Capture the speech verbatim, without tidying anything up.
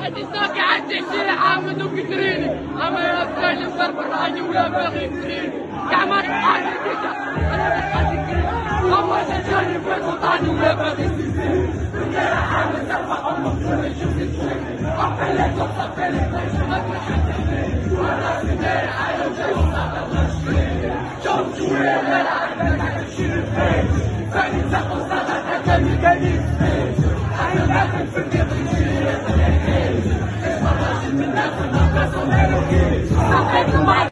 تساقي عاد تحشي عامد وكتريني اما يا سالم بربر راني ولا باغي يكتريني كاع ما تقاتل كيتا انا بقاتل كريم اما تجاني في الوطن ولا باغي يكتريني انا عامل ترفع امك ولا شفت تشوفني اقبلك وصفلك ما تحدثني وانا سنين على الجيش صعب الغشيني شوف شويه لا عندك تشيل الفيل ثاني تاخذ